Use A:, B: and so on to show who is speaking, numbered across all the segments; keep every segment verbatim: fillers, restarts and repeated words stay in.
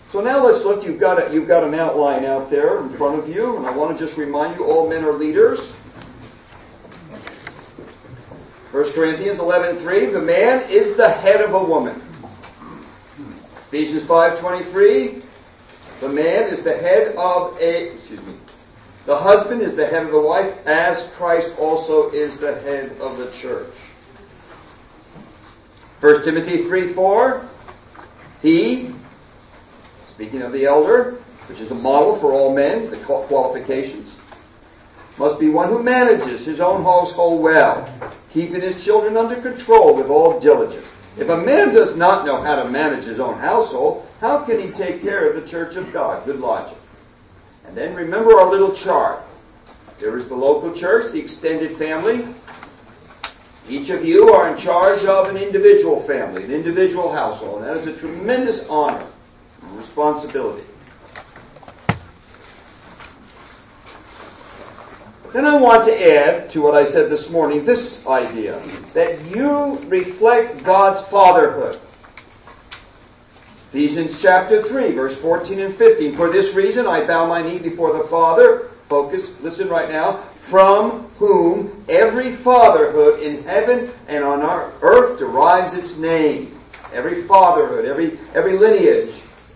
A: So now let's look. You've got a, you've got an outline out there in front of you, and I want to just remind you, all men are leaders. First Corinthians eleven three, the man is the head of a woman. Ephesians five twenty-three, the man is the head of a, excuse me, the husband is the head of the wife, as Christ also is the head of the church. First Timothy three four, he, speaking of the elder, which is a model for all men, the qualifications, must be one who manages his own household well, keeping his children under control with all diligence. If a man does not know how to manage his own household, how can he take care of the church of God? Good logic. And then remember our little chart. There is the local church, the extended family. Each of you are in charge of an individual family, an individual household. And that is a tremendous honor and responsibility. Then I want to add to what I said this morning, this idea, that you reflect God's fatherhood. Ephesians chapter three, verse fourteen and fifteen. For this reason I bow my knee before the Father, focus, listen right now, from whom every fatherhood in heaven and on our earth derives its name. Every fatherhood, every, every lineage.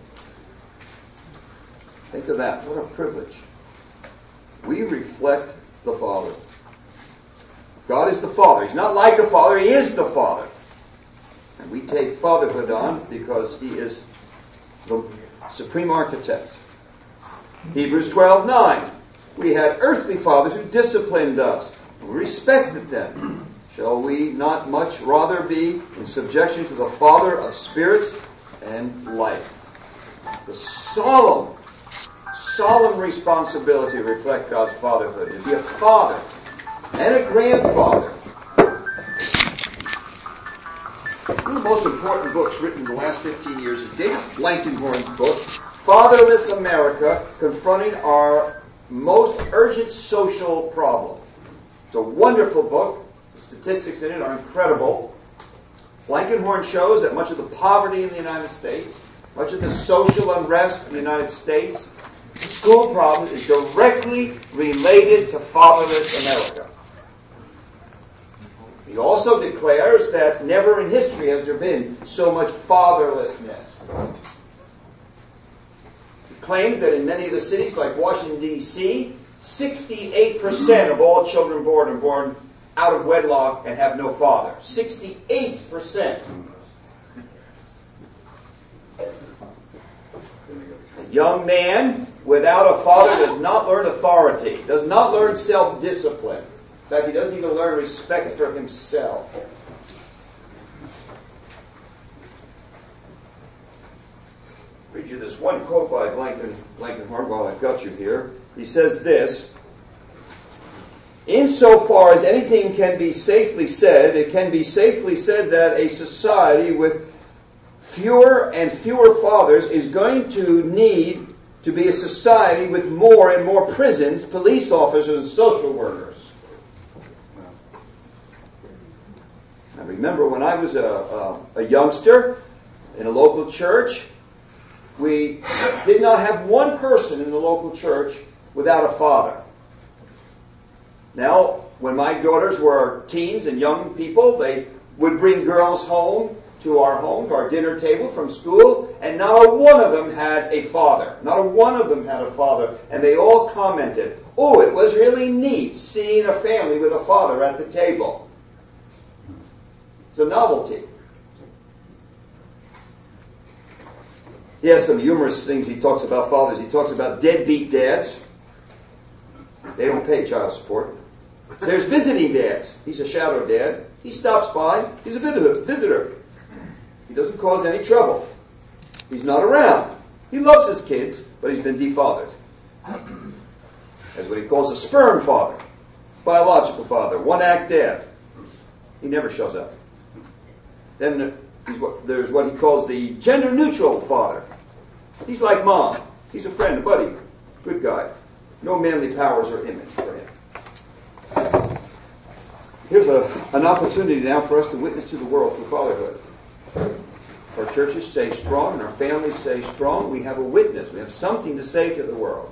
A: Think of that. What a privilege. We reflect the Father. God is the Father. He's not like a father. He is the Father. And we take fatherhood on because He is the supreme architect. Hebrews twelve nine. We had earthly fathers who disciplined us. We respected them. Shall we not much rather be in subjection to the Father of spirits and life? The solemn solemn responsibility to reflect God's fatherhood, to be a father and a grandfather. One of the most important books written in the last fifteen years is David Blankenhorn's book, Fatherless America, Confronting Our Most Urgent Social Problem. It's a wonderful book. The statistics in it are incredible. Blankenhorn shows that much of the poverty in the United States, much of the social unrest in the United States, the school problem is directly related to fatherless America. He also declares that never in history has there been so much fatherlessness. He claims that in many of the cities like Washington, D C, sixty-eight percent of all children born are born out of wedlock and have no father. sixty-eight percent. A young man without a father does not learn authority, does not learn self-discipline. In fact, he doesn't even learn respect for himself. I'll read you this one quote by Blanken, Blankenhorn while I've got you here. He says this: insofar as anything can be safely said, it can be safely said that a society with fewer and fewer fathers is going to need to be a society with more and more prisons, police officers, and social workers. I remember when I was a, a, a youngster in a local church, we did not have one person in the local church without a father. Now, when my daughters were teens and young people, they would bring girls home to our home, to our dinner table from school, and not a one of them had a father. Not a one of them had a father. And they all commented, oh, it was really neat seeing a family with a father at the table. It's a novelty. He has some humorous things he talks about fathers. He talks about deadbeat dads. They don't pay child support. There's visiting dads. He's a shadow dad. He stops by. He's a visitor. He doesn't cause any trouble. He's not around. He loves his kids, but he's been defathered. That's what he calls a sperm father. Biological father. One-act dad. He never shows up. Then there's what he calls the gender-neutral father. He's like mom. He's a friend, a buddy. Good guy. No manly powers or image for him. Here's a, an opportunity now for us to witness to the world through fatherhood. our churches stay strong and our families stay strong, we have a witness. We have something to say to the world.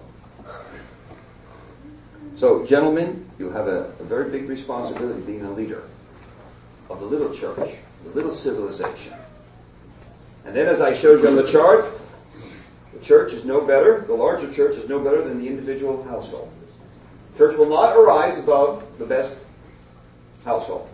A: So, gentlemen, you have a, a very big responsibility being a leader of the little church, the little civilization. And then, as I showed you on the chart, the church is no better, the larger church is no better than the individual household. Church will not arise above the best household.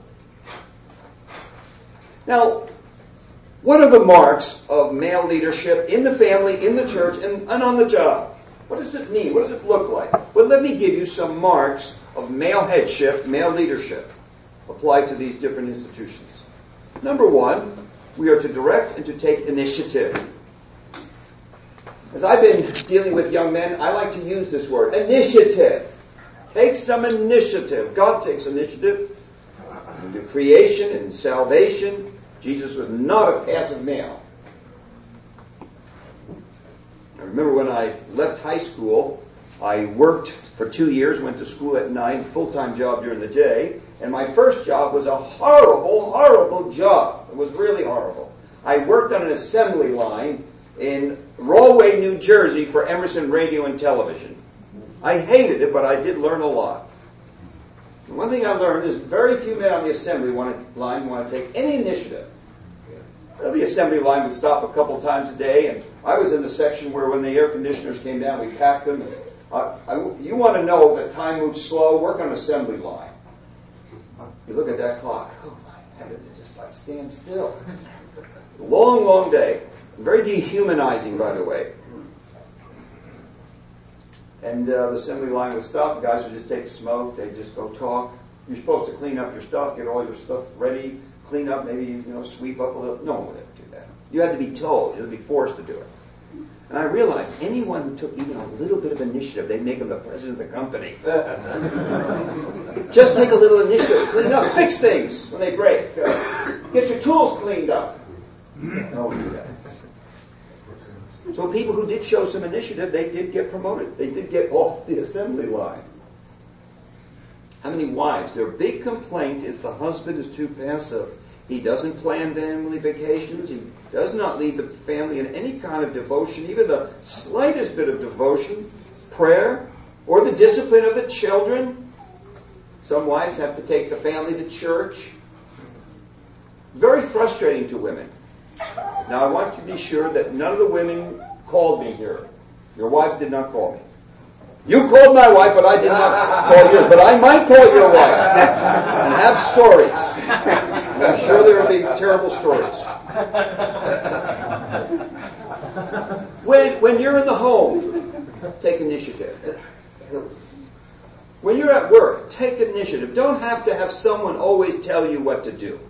A: Now, what are the marks of male leadership in the family, in the church, and, and on the job? What does it mean? What does it look like? Well, let me give you some marks of male headship, male leadership, applied to these different institutions. Number one, we are to direct and to take initiative. As I've been dealing with young men, I like to use this word, initiative. Take some initiative. God takes initiative into creation and salvation. Jesus was not a passive male. I remember when I left high school, I worked for two years, went to school at night, full-time job during the day, and my first job was a horrible, horrible job. It was really horrible. I worked on an assembly line in Rahway, New Jersey for Emerson Radio and Television. I hated it, but I did learn a lot. And one thing I learned is very few men on the assembly line want to take any initiative. The assembly line would stop a couple times a day, and I was in the section where when the air conditioners came down, we packed them. And, uh, I, you want to know that time moves slow, work on assembly line. You look at that clock. Oh, my heavens, it's just like stand still. Long, long day. Very dehumanizing, by the way. And uh, the assembly line would stop. The guys would just take a smoke. They'd just go talk. You're supposed to clean up your stuff, get all your stuff ready, clean up, maybe, you know, sweep up a little. No one would ever do that. You had to be told. You had to be forced to do it. And I realized anyone who took even a little bit of initiative, they'd make him the president of the company. Just take a little initiative, clean up, fix things when they break. Uh, get your tools cleaned up. No one do that. So people who did show some initiative, they did get promoted. They did get off the assembly line. How many wives? Their big complaint is the husband is too passive. He doesn't plan family vacations. He does not lead the family in any kind of devotion, even the slightest bit of devotion, prayer, or the discipline of the children. Some wives have to take the family to church. Very frustrating to women. Now, I want you to be sure that none of the women called me here. Your wives did not call me. You called my wife, but I did not call yours. But I might call your wife and have stories. And I'm sure there will be terrible stories. When, when you're in the home, take initiative. When you're at work, take initiative. Don't have to have someone always tell you what to do.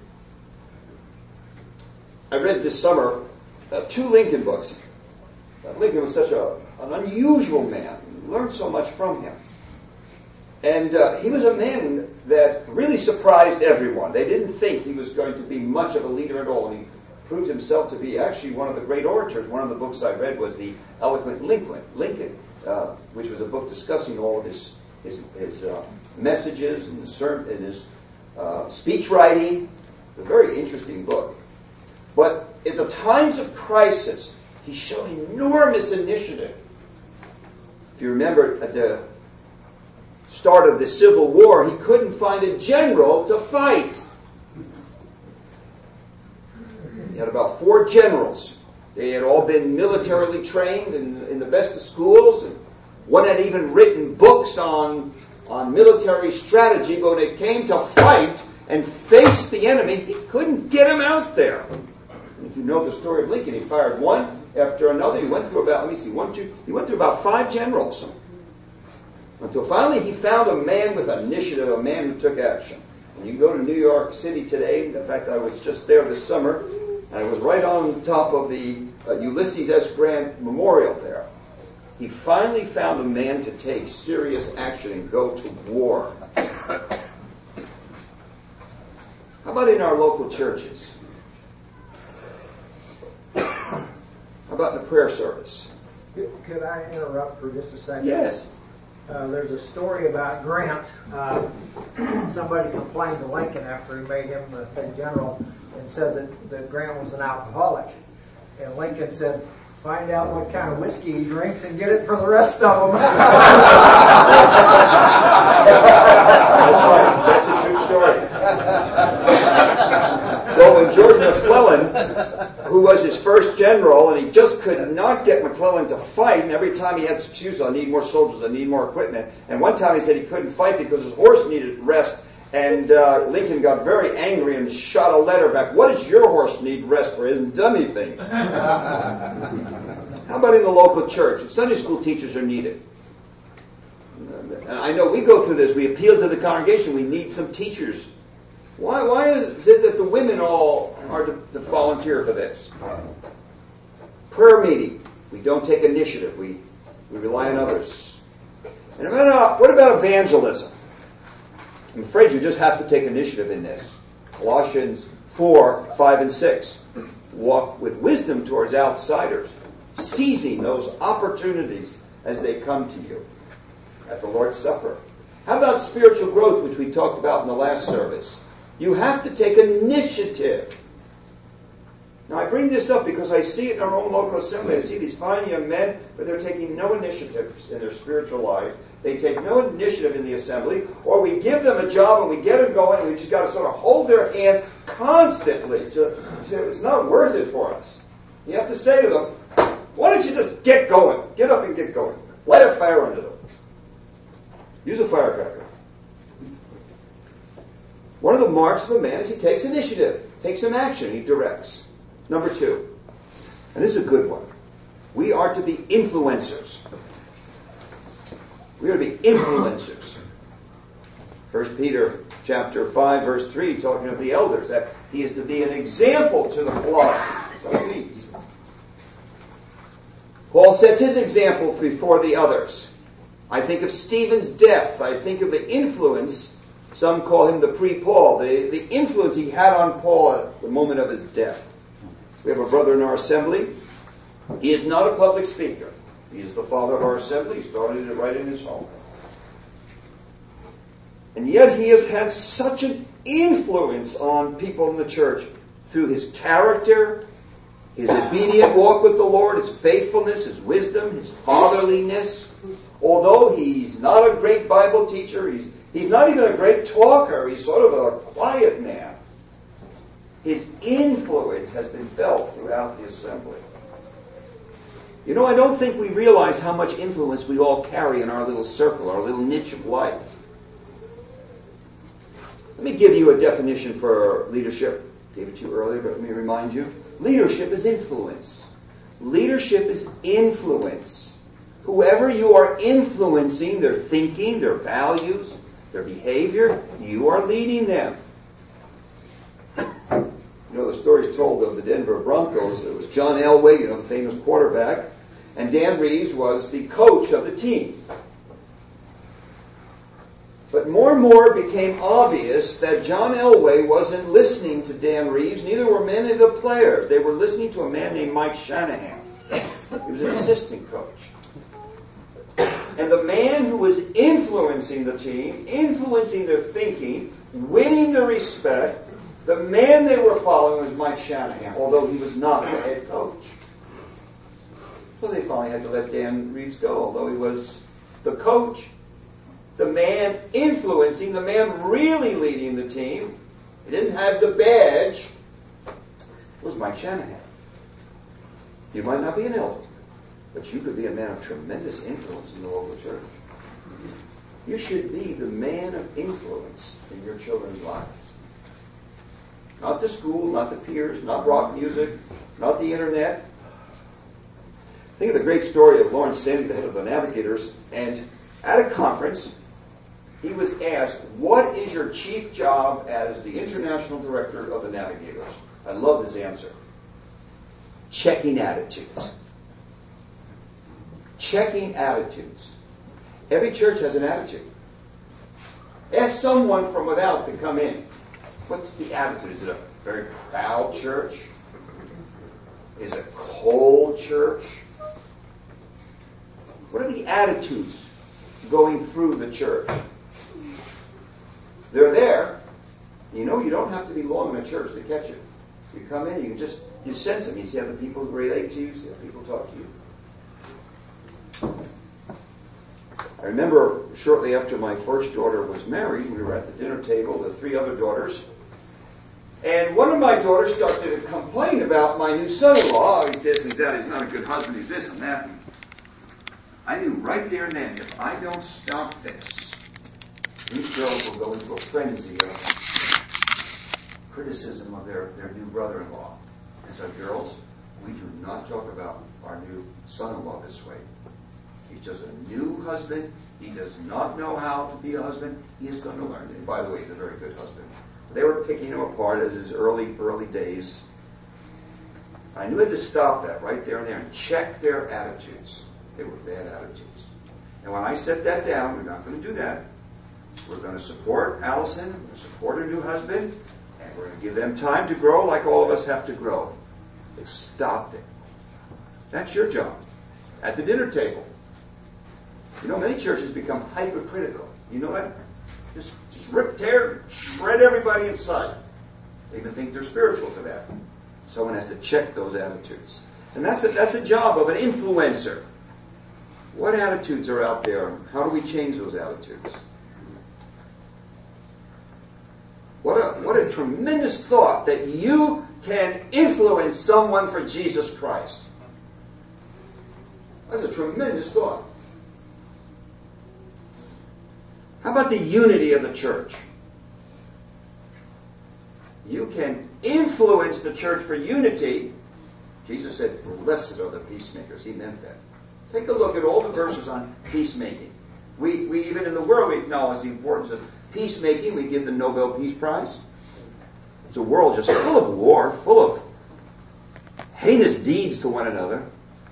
A: I read this summer uh, two Lincoln books. Uh, Lincoln was such a, an unusual man. Learned so much from him. And uh, he was a man that really surprised everyone. They didn't think he was going to be much of a leader at all. And he proved himself to be actually one of the great orators. One of the books I read was The Eloquent Lincoln, Lincoln uh, which was a book discussing all of his, his, his uh, messages and his, and his uh, speech writing. A very interesting book. But at the times of crisis, he showed enormous initiative. If you remember, at the start of the Civil War, he couldn't find a general to fight. He had about four generals. They had all been militarily trained in, in the best of schools, and one had even written books on, on military strategy, but when it came to fight and face the enemy, he couldn't get him out there. And if you know the story of Lincoln, he fired one after another. He went through about, let me see, one, two, he went through about five generals. Until finally he found a man with initiative, a man who took action. And you go to New York City today, in fact I was just there this summer, and I was right on top of the uh, Ulysses S. Grant Memorial there. He finally found a man to take serious action and go to war. How about in our local churches? How about in the prayer service?
B: Could I interrupt for just a second?
A: Yes.
B: Uh, there's a story about Grant. Uh, somebody complained to Lincoln after he made him the general and said that, that Grant was an alcoholic. And Lincoln said, find out what kind of whiskey he drinks and get it for the rest of them.
A: That's right. That's a true story. Well, when George McClellan, who was his first general, and he just could not get McClellan to fight, and every time he had excuses, I need more soldiers, I need more equipment. And one time he said he couldn't fight because his horse needed rest. And uh, Lincoln got very angry and shot a letter back. What does your horse need rest for? He hasn't done anything. How about in the local church? Sunday school teachers are needed. And I know we go through this. We appeal to the congregation. We need some teachers. Why, why is it that the women all are to, to volunteer for this? Prayer meeting. We don't take initiative. We, we rely on others. And about, what about evangelism? I'm afraid you just have to take initiative in this. Colossians four, five, and six. Walk with wisdom towards outsiders, seizing those opportunities as they come to you at the Lord's Supper. How about spiritual growth, which we talked about in the last service? You have to take initiative. Now, I bring this up because I see it in our own local assembly. I see these fine young men, but they're taking no initiative in their spiritual life. They take no initiative in the assembly, or we give them a job and we get them going, and we just got to sort of hold their hand constantly. To, to, it's not worth it for us. You have to say to them, why don't you just get going? Get up and get going. Light a fire under them. Use a firecracker. One of the marks of a man is he takes initiative, takes some action, he directs. Number two, and this is a good one. We are to be influencers. We are to be influencers. First Peter chapter five, verse three, talking of the elders, that he is to be an example to the flock. So he leads. Paul sets his example before the others. I think of Stephen's death. I think of the influence, some call him the pre-Paul, the, the influence he had on Paul at the moment of his death. We have a brother in our assembly. He is not a public speaker. He is the father of our assembly. He started it right in his home. And yet he has had such an influence on people in the church through his character, his obedient walk with the Lord, his faithfulness, his wisdom, his fatherliness. Although he's not a great Bible teacher, he's, he's not even a great talker, he's sort of a quiet man. His influence has been felt throughout the assembly. You know, I don't think we realize how much influence we all carry in our little circle, our little niche of life. Let me give you a definition for leadership. I gave it to you earlier, but let me remind you. Leadership is influence. Leadership is influence. Whoever you are influencing, their thinking, their values, their behavior, you are leading them. You know, the story is told of the Denver Broncos. It was John Elway, you know, the famous quarterback, and Dan Reeves was the coach of the team. But more and more it became obvious that John Elway wasn't listening to Dan Reeves, neither were many of the players. They were listening to a man named Mike Shanahan. He was an assistant coach. And the man who was influencing the team, influencing their thinking, winning their respect, the man they were following was Mike Shanahan, although he was not the head coach. So they finally had to let Dan Reeves go, although he was the coach. The man influencing, the man really leading the team, he didn't have the badge, was Mike Shanahan. You might not be an elder, but you could be a man of tremendous influence in the local church. You should be the man of influence in your children's lives. Not the school, not the peers, not rock music, not the internet. Think of the great story of Lawrence Sandy, the head of the Navigators, and at a conference, he was asked, what is your chief job as the international director of the Navigators? I love his answer. Checking attitudes. Checking attitudes. Every church has an attitude. Ask someone from without to come in. What's the attitude? Is it a very proud church? Is it a cold church? What are the attitudes going through the church? They're there. You know, you don't have to be long in a church to catch it. You come in, you can just, you sense them. You see how the people relate to you, you see how people talk to you. I remember shortly after my first daughter was married, we were at the dinner table, the three other daughters, and one of my daughters started to complain about my new son-in-law. Oh, he's this, he's that, he's not a good husband, he's this and that. And I knew right there and then, if I don't stop this, these girls will go into a frenzy of criticism of their, their new brother-in-law. And so, girls, we do not talk about our new son-in-law this way. He's just a new husband. He does not know how to be a husband. He is going to learn. And by the way, he's a very good husband. They were picking him apart as his early, early days. I knew I had to stop that right there and there and check their attitudes. They were bad attitudes. And when I set that down, we're not going to do that. We're going to support Allison, we're going to support her new husband, and we're going to give them time to grow like all of us have to grow. They stopped it. That's your job. At the dinner table. You know, many churches become hypercritical. You know that? Just, just rip, tear, shred everybody inside. They even think they're spiritual to that. Someone has to check those attitudes. And that's a, that's a job of an influencer. What attitudes are out there? How do we change those attitudes? What a, what a tremendous thought that you can influence someone for Jesus Christ. That's a tremendous thought. How about the unity of the church? You can influence the church for unity. Jesus said, blessed are the peacemakers. He meant that. Take a look at all the verses on peacemaking. We, we even in the world, we acknowledge the importance of peacemaking. We give the Nobel Peace Prize. It's a world just full of war, full of heinous deeds to one another.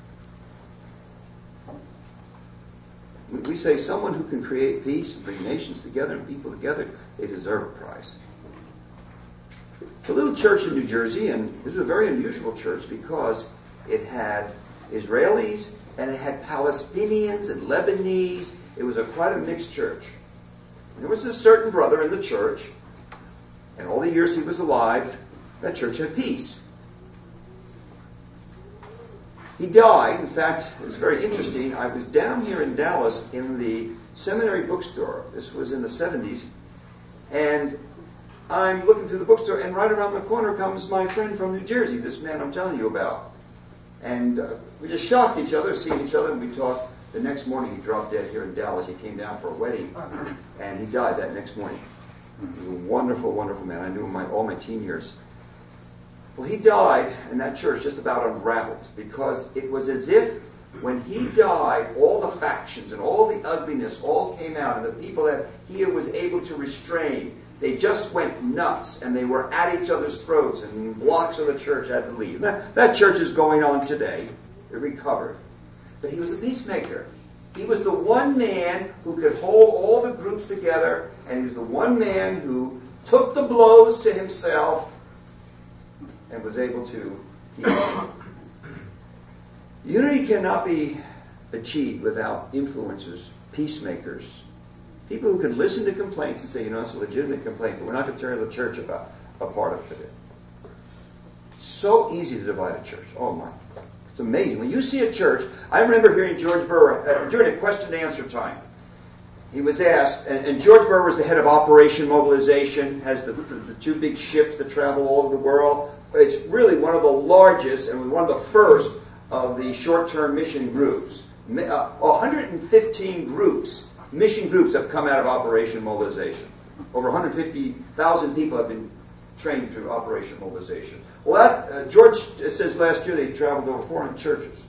A: We say someone who can create peace and bring nations together and people together, they deserve a prize. It's a little church in New Jersey, and this is a very unusual church because it had Israelis and it had Palestinians and Lebanese. It was a quite a mixed church. And there was a certain brother in the church, and all the years he was alive, that church had peace. He died. In fact, it was very interesting. I was down here in Dallas in the seminary bookstore. This was in the seventies. And I'm looking through the bookstore, and right around the corner comes my friend from New Jersey, this man I'm telling you about. And uh, we just shocked each other, seeing each other, and we talked. The next morning he dropped dead here in Dallas. He came down for a wedding, and he died that next morning. He was a wonderful, wonderful man. I knew him my, all my teen years. Well, he died, and that church just about unraveled, because it was as if when he died, all the factions and all the ugliness all came out, and the people that he was able to restrain, they just went nuts, and they were at each other's throats, and blocks of the church had to leave. That, that church is going on today. It recovered. But he was a peacemaker. He was the one man who could hold all the groups together, and he was the one man who took the blows to himself and was able to keep on. Unity cannot be achieved without influencers, peacemakers, people who can listen to complaints and say, you know, it's a legitimate complaint, but we're not going to tear the church about a part of it. So easy to divide a church. Oh my. It's amazing. When you see a church, I remember hearing George Burr uh, during a question and answer time. He was asked, and, and George Burr was the head of Operation Mobilization, has the, the, the two big ships that travel all over the world. It's really one of the largest and one of the first of the short-term mission groups. Uh, one hundred fifteen groups, mission groups have come out of Operation Mobilization. Over one hundred fifty thousand people have been trained through Operation Mobilization. Well, that, uh, George says last year they traveled to over four hundred churches.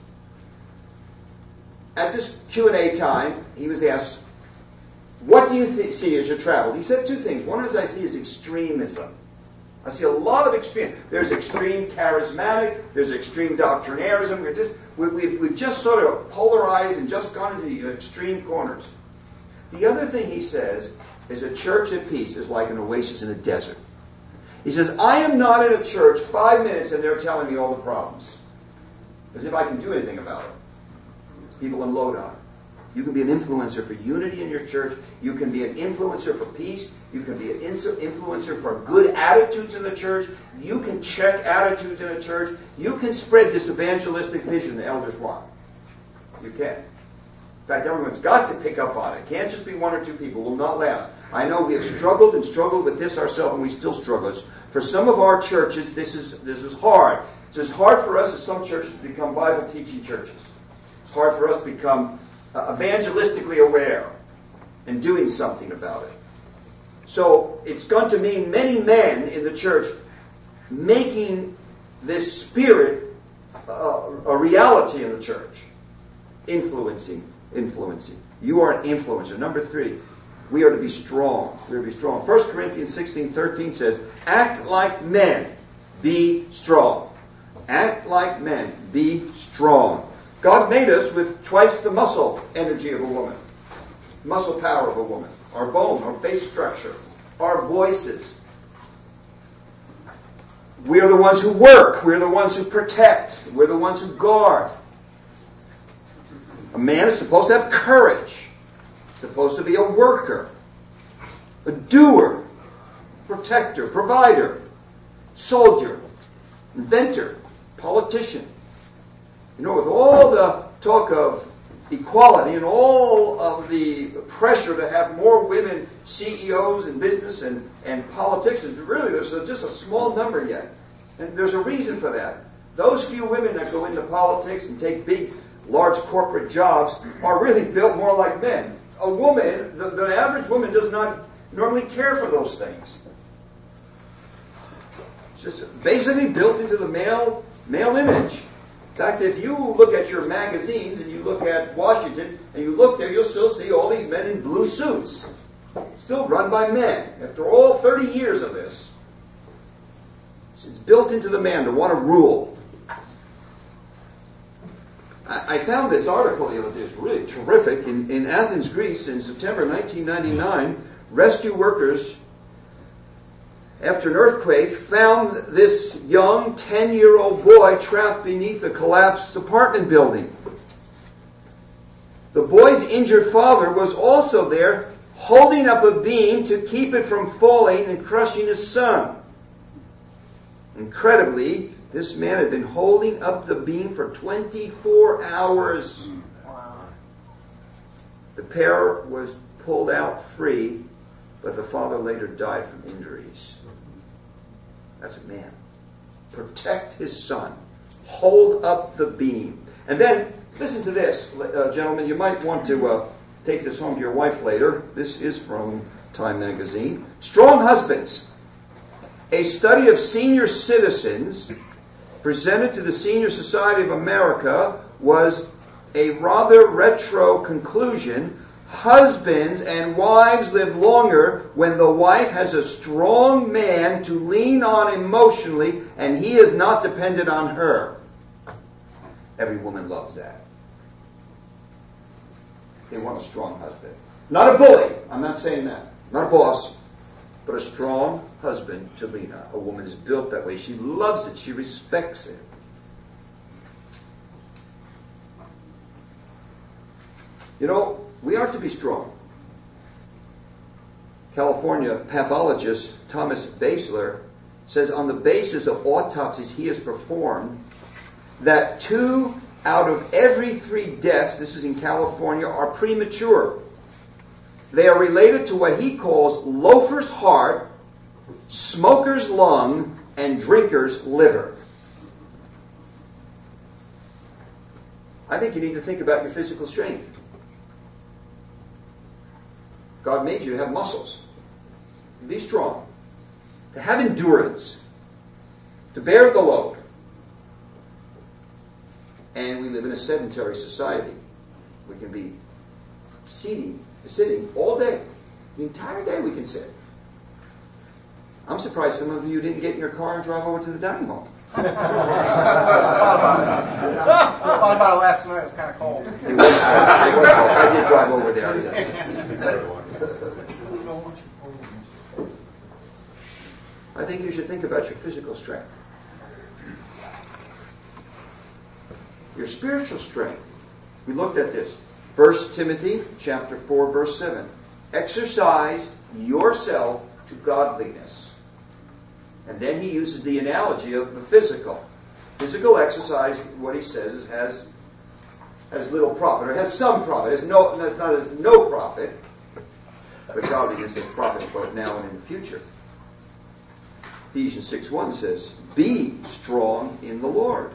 A: At this Q and A time, he was asked, what do you th- see as you traveled? He said two things. One is I see is extremism. I see a lot of extreme. There's extreme charismatic. There's extreme doctrinarism. We're just, we, we've, we've just sort of polarized and just gone into the extreme corners. The other thing he says is a church at peace is like an oasis in a desert. He says, I am not in a church five minutes and they're telling me all the problems. As if I can do anything about it. People unload on it. You can be an influencer for unity in your church. You can be an influencer for peace. You can be an influencer for good attitudes in the church. You can check attitudes in a church. You can spread this evangelistic vision the elders want. You can. In fact, everyone's got to pick up on it. It can't just be one or two people. It will not last. I know we have struggled and struggled with this ourselves, and we still struggle. For some of our churches, this is this is hard. It's as hard for us as some churches to become Bible teaching churches. It's hard for us to become uh, evangelistically aware and doing something about it. So it's going to mean many men in the church making this spirit uh, a reality in the church. Influencing, influencing. You are an influencer. Number three, we are to be strong. We are to be strong. First Corinthians sixteen thirteen says, act like men, be strong. Act like men, be strong. God made us with twice the muscle energy of a woman. Muscle power of a woman. Our bone, our base structure, our voices. We are the ones who work. We're the ones who protect. We're the ones who guard. A man is supposed to have courage. Supposed to be a worker, a doer, protector, provider, soldier, inventor, politician. You know, with all the talk of equality and all of the pressure to have more women C E Os in business and, and politics, and really there's a, just a small number yet. And there's a reason for that. Those few women that go into politics and take big, large corporate jobs are really built more like men. A woman, the, the average woman does not normally care for those things. It's just basically built into the male male image. In fact, if you look at your magazines and you look at Washington and you look there, you'll still see all these men in blue suits. Still run by men. After all thirty years of this. It's built into the man to want to rule. I found this article the other day. It's really terrific. In, in Athens, Greece, in September nineteen ninety-nine, rescue workers, after an earthquake, found this young ten-year-old boy trapped beneath a collapsed apartment building. The boy's injured father was also there, holding up a beam to keep it from falling and crushing his son. Incredibly, this man had been holding up the beam for twenty-four hours. Wow. The pair was pulled out free, but the father later died from injuries. That's a man. Protect his son. Hold up the beam. And then, listen to this, uh, gentlemen. You might want to uh, take this home to your wife later. This is from Time magazine. Strong husbands. A study of senior citizens presented to the Senior Society of America was a rather retro conclusion. Husbands and wives live longer when the wife has a strong man to lean on emotionally and he is not dependent on her. Every woman loves that. They want a strong husband. Not a bully. I'm not saying that. Not a boss. But a strong husband to lean on. A woman is built that way. She loves it. She respects it. You know, we are to be strong. California pathologist Thomas Basler says on the basis of autopsies he has performed that two out of every three deaths, this is in California, are premature. They are related to what he calls loafer's heart, smoker's lung, and drinker's liver. I think you need to think about your physical strength. God made you to have muscles, to be strong, to have endurance, to bear the load. And we live in a sedentary society. We can be sitting, sitting all day. The entire day we can sit. I'm surprised some of you didn't get in your car and drive over to the dining hall.
B: I thought about it last night. It was kind of cold.
A: It was, it was cold. I did drive over there. I think you should think about your physical strength. Your spiritual strength. We looked at this. First Timothy chapter four, verse seven. Exercise yourself to godliness. And then he uses the analogy of the physical. Physical exercise, what he says, is has has little profit, or has some profit. It's no, that's not as no profit, but godliness is profit both now and in the future. Ephesians six one says, "Be strong in the Lord."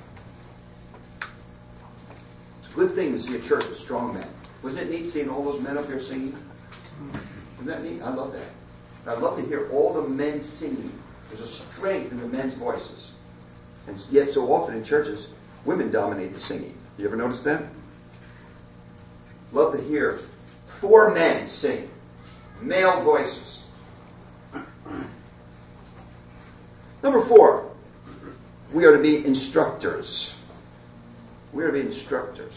A: It's a good thing to see a church with strong men. Wasn't it neat seeing all those men up there singing? Isn't that neat? I love that. I'd love to hear all the men singing. There's a strength in the men's voices. And yet so often in churches, women dominate the singing. You ever notice that? Love to hear four men sing. Male voices. Number four, we are to be instructors. We are to be instructors.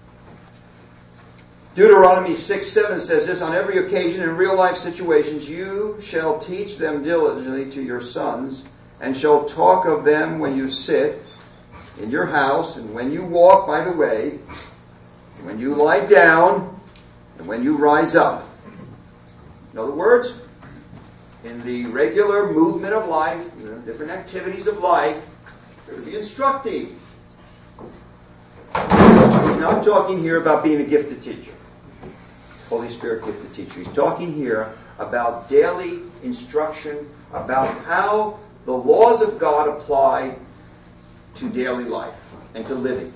A: Deuteronomy six seven says this, "On every occasion in real life situations you shall teach them diligently to your sons, and shall talk of them when you sit in your house, and when you walk by the way, and when you lie down, and when you rise up." In other words, in the regular movement of life, you know, different activities of life, they're to be instructing. I'm not talking here about being a gifted teacher. Holy Spirit gifted teacher. He's talking here about daily instruction, about how the laws of God apply to daily life and to living.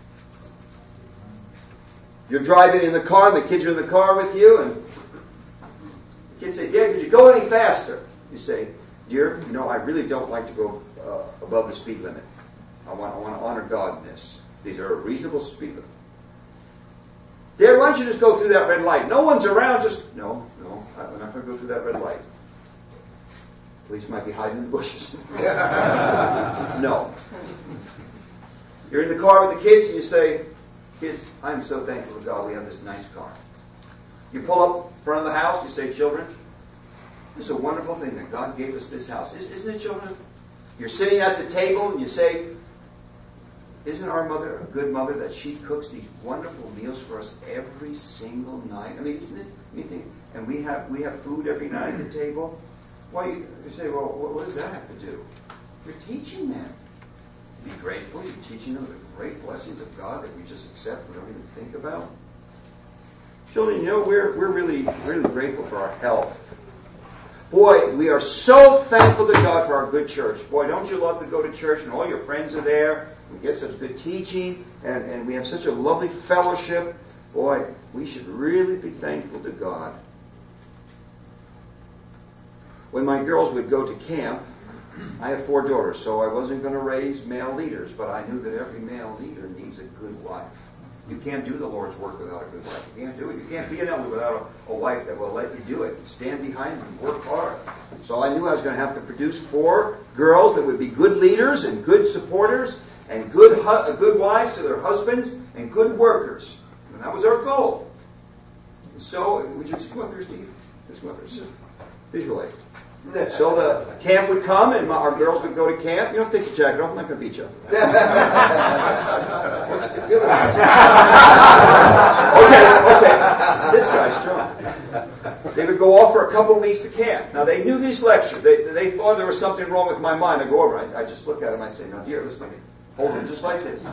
A: You're driving in the car, and the kids are in the car with you, and the kids say, "Dad, could you go any faster?" You say, "Dear, you know, I really don't like to go uh, above the speed limit. I want, I want to honor God in this. These are a reasonable speed limit." "Dad, why don't you just go through that red light? No one's around, just..." "No, no, I'm not going to go through that red light. Police might be hiding in the bushes." No. You're in the car with the kids and you say, "Kids, I'm so thankful to God we have this nice car." You pull up in front of the house, you say, "Children, this is a wonderful thing that God gave us this house. Isn't it, children?" You're sitting at the table and you say, "Isn't our mother a good mother that she cooks these wonderful meals for us every single night?" I mean, isn't it? You think, and we have we have food every night at the table. Well, you, you say, "Well, what, what does that have to do?" You're teaching them. Be grateful. You're teaching them the great blessings of God that we just accept and don't even think about. Children, you know, we're we're really really grateful for our health. Boy, we are so thankful to God for our good church. Boy, don't you love to go to church and all your friends are there? We get such good teaching and, and we have such a lovely fellowship. Boy, we should really be thankful to God. When my girls would go to camp, I have four daughters, so I wasn't going to raise male leaders, but I knew that every male leader needs a good wife. You can't do the Lord's work without a good wife. You can't do it. You can't be an elder without a, a wife that will let you do it. Stand behind them, work hard. So I knew I was going to have to produce four girls that would be good leaders and good supporters and good hu- good wives to their husbands and good workers. And that was our goal. And so, would you just come up here, Steve? Just come up here. Visualize. So the camp would come and my, our girls would go to camp. You don't take your jacket off. I'm not going to beat you. okay, okay. This guy's strong. They would go off for a couple of weeks to camp. Now they knew these lectures. They, they thought there was something wrong with my mind. I go over. I, I just look at them. I say, "No, dear, listen to me. Hold him just like this."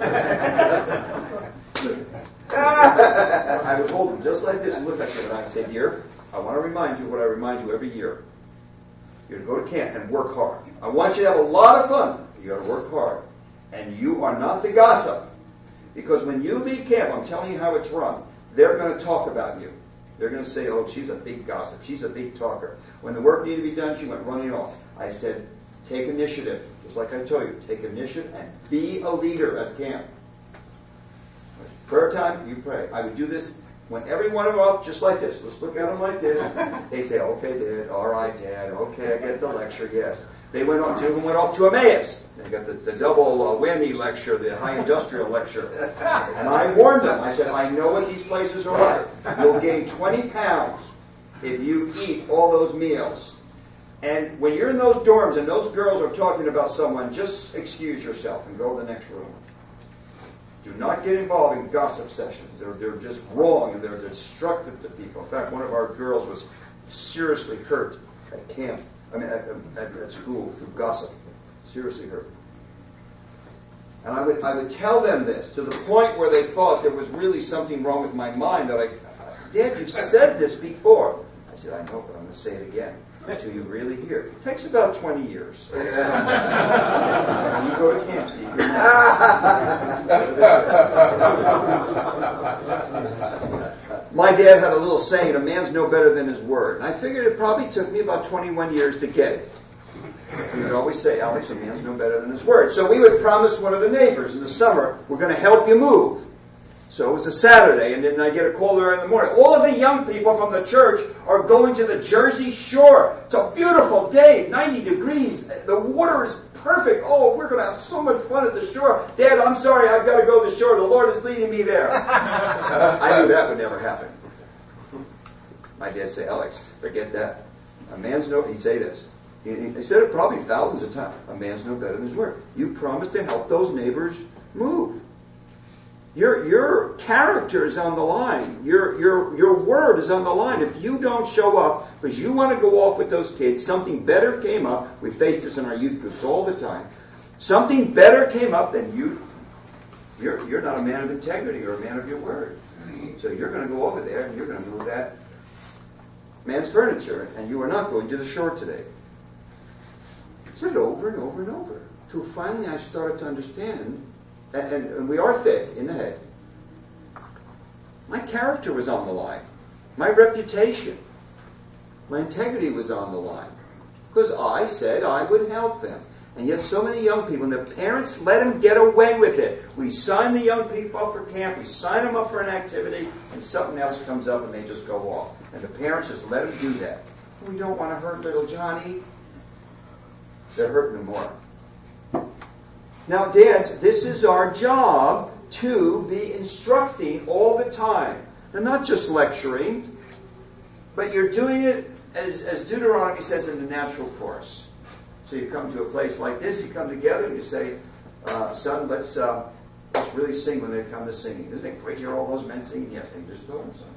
A: I would hold him just like this and look at them. And I'd say, "Dear, I want to remind you what I remind you every year. You're to go to camp and work hard. I want you to have a lot of fun. You got to work hard. And you are not to gossip. Because when you leave camp, I'm telling you how it's run. They're going to talk about you. They're going to say, 'Oh, she's a big gossip. She's a big talker.' When the work needed to be done, she went running off. I said, take initiative. Just like I told you, take initiative and be a leader at camp. Prayer time, you pray. I would do this when every one of them up just like this. Let's look at them like this. They say, "Okay, Dad. All right, Dad. Okay, I get the lecture. Yes." They went on. Two of them went off to Emmaus. They got the, the double uh, whammy lecture, the high industrial lecture. And I warned them. I said, "I know what these places are like. You'll gain twenty pounds if you eat all those meals. And when you're in those dorms and those girls are talking about someone, just excuse yourself and go to the next room." Do not get involved in gossip sessions. They're, they're just wrong and they're destructive to people. In fact, one of our girls was seriously hurt at camp, I mean at, at, at school through gossip. Seriously hurt. And I would I would tell them this to the point where they thought there was really something wrong with my mind, that I, Dad, you've said this before. I said, I know, but I'm going to say it again until you really hear it. It takes about twenty years. And you go to camp, Steve. My dad had a little saying, a man's no better than his word. And I figured it probably took me about twenty-one years to get it. He would always say, Alex, a man's no better than his word. So we would promise one of the neighbors in the summer, we're going to help you move. So it was a Saturday, and then I get a call there in the morning. All of the young people from the church are going to the Jersey Shore. It's a beautiful day, ninety degrees. The water is perfect. Oh, we're going to have so much fun at the shore. Dad, I'm sorry, I've got to go to the shore. The Lord is leading me there. I knew that would never happen. My dad say, Alex, forget that. A man's no, he'd say this. He, he said it probably thousands of times. A man's no better than his word. You promised to help those neighbors move. Your your character is on the line. Your your your word is on the line. If you don't show up because you want to go off with those kids, something better came up. We face this in our youth groups all the time. Something better came up, then you you're you're not a man of integrity. You're a man of your word. So you're going to go over there and you're going to move that man's furniture, and you are not going to the shore today. I said it over and over and over. Till finally I started to understand. And, and, and we are thick in the head. My character was on the line. My reputation. My integrity was on the line. Because I said I would help them. And yet so many young people, and their parents let them get away with it. We sign the young people up for camp, we sign them up for an activity, and something else comes up and they just go off. And the parents just let them do that. We don't want to hurt little Johnny. They're hurting him more. Now, dads, this is our job to be instructing all the time. And not just lecturing, but you're doing it, as, as Deuteronomy says, in the natural course. So you come to a place like this, you come together and you say, uh, son, let's uh, let's really sing when they come to singing. Isn't it great to hear all those men singing? Yes, they just told them something.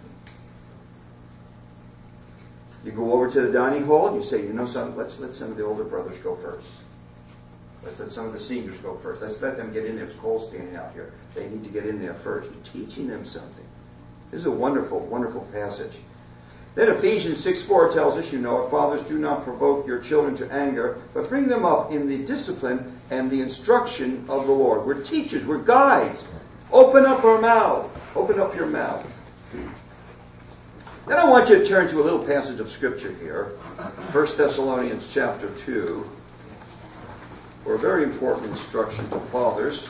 A: You go over to the dining hall and you say, you know, son, let's let some of the older brothers go first. Let's let some of the seniors go first. Let's let them get in there. It's cold standing out here. They need to get in there first. You're teaching them something. This is a wonderful, wonderful passage. Then Ephesians six four tells us, you know, fathers, do not provoke your children to anger, but bring them up in the discipline and the instruction of the Lord. We're teachers. We're guides. Open up our mouth. Open up your mouth. Then I want you to turn to a little passage of Scripture here. First Thessalonians chapter two. For a very important instruction to fathers.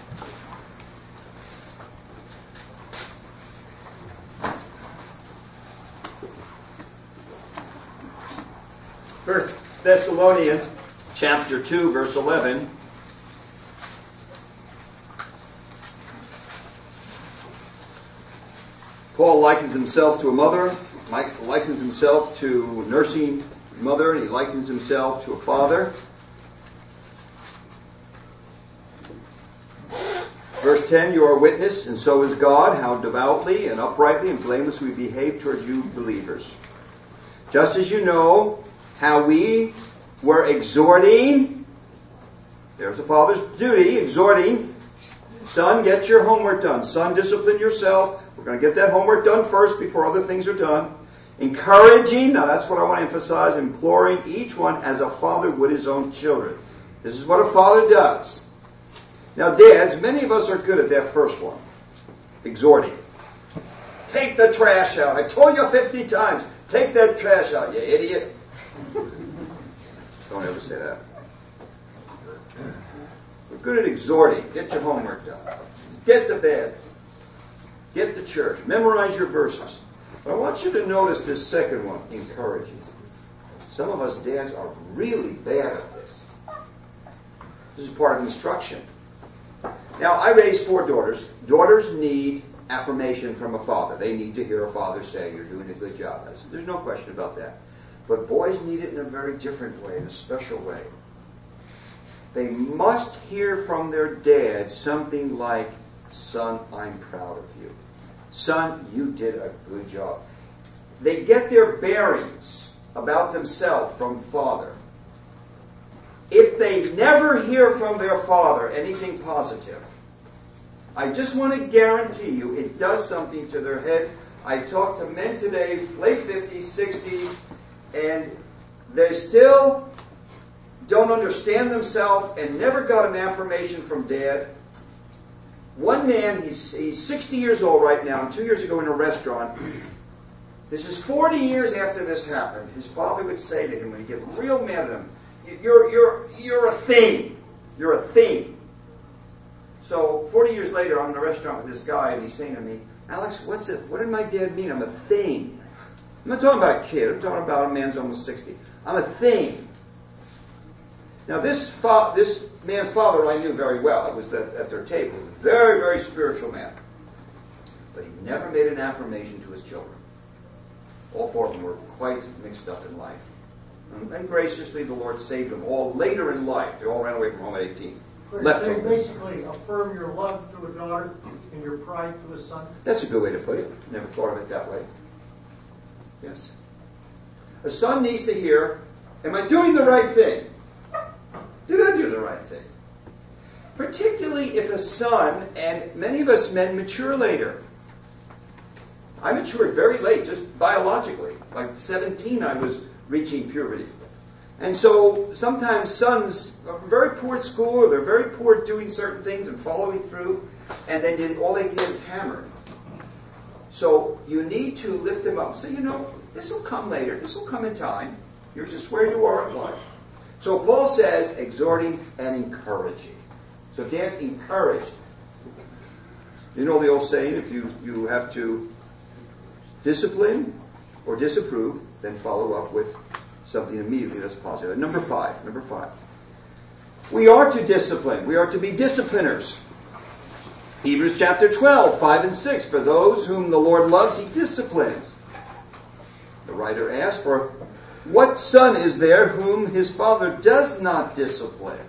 A: First Thessalonians chapter two, verse eleven. Paul likens himself to a mother, Mike likens himself to a nursing mother, and he likens himself to a father. Verse ten, you are a witness, and so is God, how devoutly and uprightly and blamelessly we behave towards you believers. Just as you know how we were exhorting, there's a father's duty, exhorting, son, get your homework done. Son, discipline yourself. We're going to get that homework done first before other things are done. Encouraging, now that's what I want to emphasize, imploring each one as a father would his own children. This is what a father does. Now, dads, many of us are good at that first one. Exhorting. Take the trash out. I told you fifty times. Take that trash out, you idiot. Don't ever say that. We're good at exhorting. Get your homework done. Get to bed. Get to church. Memorize your verses. But I want you to notice this second one, encouraging. Some of us dads are really bad at this. This is part of instruction. Now, I raised four daughters. Daughters need affirmation from a father. They need to hear a father say, you're doing a good job. That's, there's no question about that. But boys need it in a very different way, in a special way. They must hear from their dad something like, son, I'm proud of you. Son, you did a good job. They get their bearings about themselves from father. If they never hear from their father anything positive, I just want to guarantee you it does something to their head. I talk to men today, late fifties, sixties, and they still don't understand themselves and never got an affirmation from dad. One man, he's, he's sixty years old right now, and two years ago in a restaurant, this is forty years after this happened, his father would say to him when he'd get real mad at him, you're, you're, you're a thing. You're a thing. So forty years later, I'm in a restaurant with this guy, and he's saying to me, Alex, what's it? What did my dad mean? I'm a thing. I'm not talking about a kid. I'm talking about a man's almost sixty. I'm a thing. Now, this fa- this man's father I knew very well. I was at, at their table. He was a very, very spiritual man. But he never made an affirmation to his children. All four of them were quite mixed up in life. And, and graciously, the Lord saved them all later in life. They all ran away from home at eighteen.
C: Left so basically affirm your love to a daughter and your pride to a son?
A: That's a good way to put it. Never thought of it that way. Yes. A son needs to hear, am I doing the right thing? Did I do the right thing? Particularly if a son, and many of us men mature later. I matured very late, just biologically. Like seventeen, I was reaching puberty. And so sometimes sons are very poor at school, or they're very poor at doing certain things and following through, and then all they get is hammered. So you need to lift them up. Say, you know, this will come later. This will come in time. You're just where you are in life. So Paul says, exhorting and encouraging. So dads, encourage. You know the old saying, if you, you have to discipline or disapprove, then follow up with something immediately that's positive. Number five. Number five. We are to discipline. We are to be discipliners. Hebrews chapter twelve, five and six. For those whom the Lord loves, He disciplines. The writer asks, for what son is there whom his father does not discipline?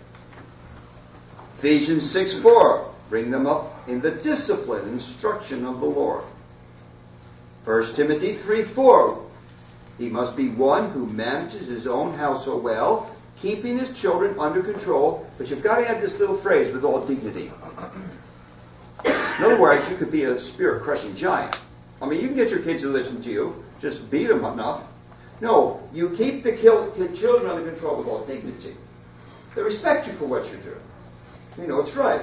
A: Ephesians six four. Bring them up in the discipline, instruction of the Lord. First Timothy three four. He must be one who manages his own household well, keeping his children under control. But you've got to add this little phrase, with all dignity. In other words, you could be a spirit-crushing giant. I mean, you can get your kids to listen to you. Just beat them enough. No, you keep the children under control with all dignity. They respect you for what you're doing. You know it's right.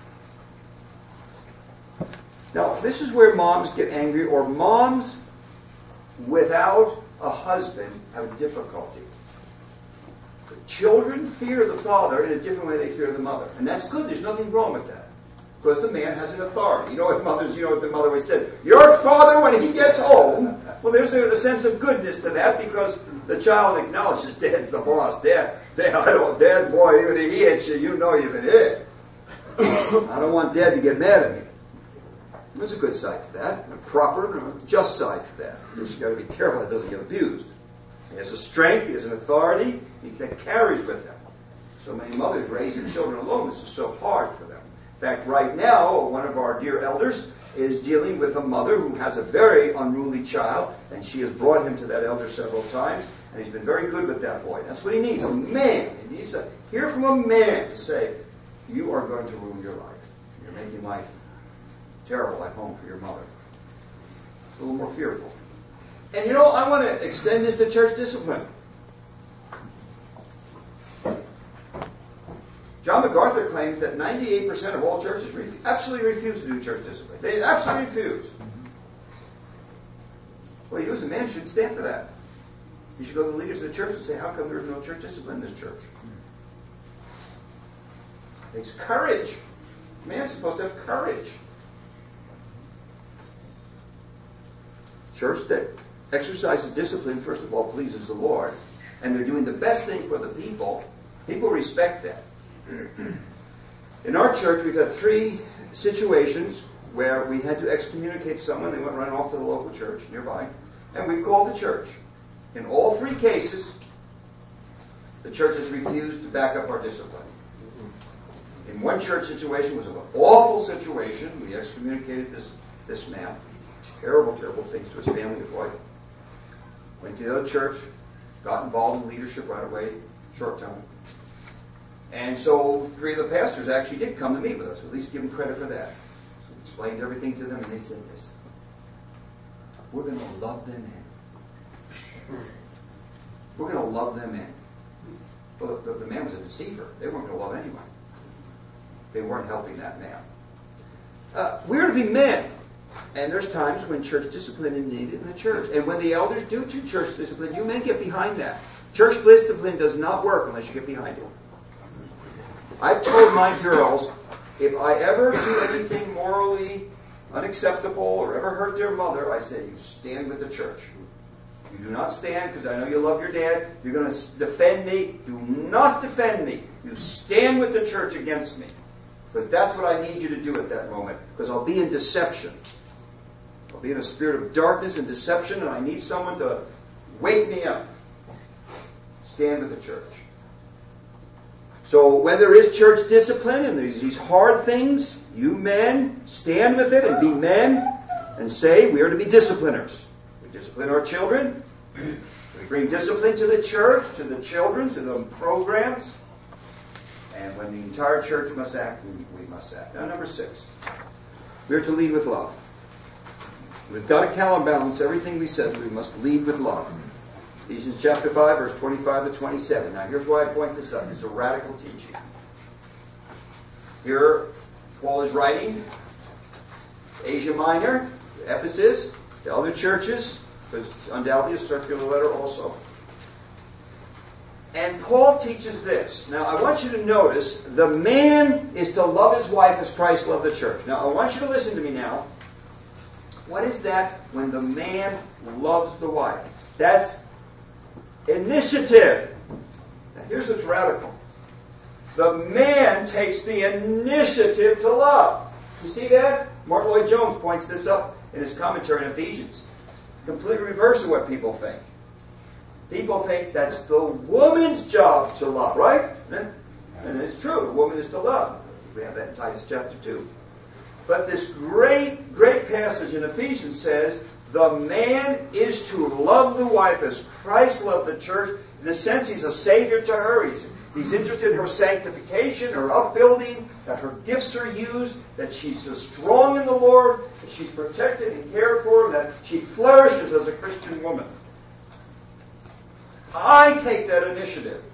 A: Now, this is where moms get angry, or moms without a husband have difficulty. The children fear the father in a different way they fear the mother. And that's good. There's nothing wrong with that. Because the man has an authority. You know what mothers, you know what the mother always said, your father when he gets home. Well, there's a, a sense of goodness to that because the child acknowledges dad's the boss. Dad, dad, I don't, dad, boy, even if he hits you, you know you've been hit. I don't want dad to get mad at me. There's a good side to that, a proper and a just side to that. You've got to be careful it doesn't get abused. He has a strength, he has an authority that carries with him. So many mothers raise their children alone. This is so hard for them. In fact, right now, one of our dear elders is dealing with a mother who has a very unruly child, and she has brought him to that elder several times, and he's been very good with that boy. That's what he needs, a man. He needs to hear from a man to say, you are going to ruin your life. You're making life terrible at home for your mother. A little more fearful. And you know, I want to extend this to church discipline. John MacArthur claims that ninety-eight percent of all churches re- absolutely refuse to do church discipline. They absolutely refuse. Well, you as a man should stand for that. You should go to the leaders of the church and say, how come there is no church discipline in this church? It takes courage. A man's supposed to have courage. Church that exercises discipline, first of all, pleases the Lord, and they're doing the best thing for the people. People respect that. In our church, we've had three situations where we had to excommunicate someone. They went running off to the local church nearby, and we called the church. In all three cases, the church has refused to back up our discipline. In one church situation, it was an awful situation. We excommunicated this, this man. Terrible, terrible things to his family, his wife. Went to the other church, got involved in leadership right away, short time. And so three of the pastors actually did come to meet with us. At least give them credit for that. So we explained everything to them, and they said this. We're going to love them in. We're going to love them in. Well, the, the man was a deceiver. They weren't going to love anyone. They weren't helping that man. Uh, we're to be men. And there's times when church discipline is needed in the church. And when the elders do do church discipline, you men get behind that. Church discipline does not work unless you get behind it. I've told my girls, if I ever do anything morally unacceptable or ever hurt their mother, I say, you stand with the church. You do not stand because I know you love your dad. You're going to defend me. Do not defend me. You stand with the church against me. Because that's what I need you to do at that moment. Because I'll be in deception. I'll be in a spirit of darkness and deception, and I need someone to wake me up. Stand with the church. So when there is church discipline and there's these hard things, you men stand with it and be men and say we are to be discipliners. We discipline our children. We bring discipline to the church, to the children, to the programs. And when the entire church must act, we, we must act. Now, number six. We are to lead with love. We've got to counterbalance everything we said. We must lead with love. Ephesians chapter five, verse twenty-five to twenty-seven. Now, here's why I point this out. It's a radical teaching. Here, Paul is writing Asia Minor, Ephesus, to other churches, because it's undoubtedly a circular letter also. And Paul teaches this. Now, I want you to notice, the man is to love his wife as Christ loved the church. Now, I want you to listen to me now. What is that when the man loves the wife? That's initiative. Now, here's what's radical. The man takes the initiative to love. You see that? Martin Lloyd-Jones points this up in his commentary on Ephesians. Completely reverse of what people think. People think that's the woman's job to love, right? And it's true. The woman is to love. We have that in Titus chapter two. But this great, great passage in Ephesians says, the man is to love the wife as Christ loved the church. In a sense, he's a savior to her. He's, he's interested in her sanctification, her upbuilding, that her gifts are used, that she's strong in the Lord, that she's protected and cared for, and that she flourishes as a Christian woman. I take that initiative.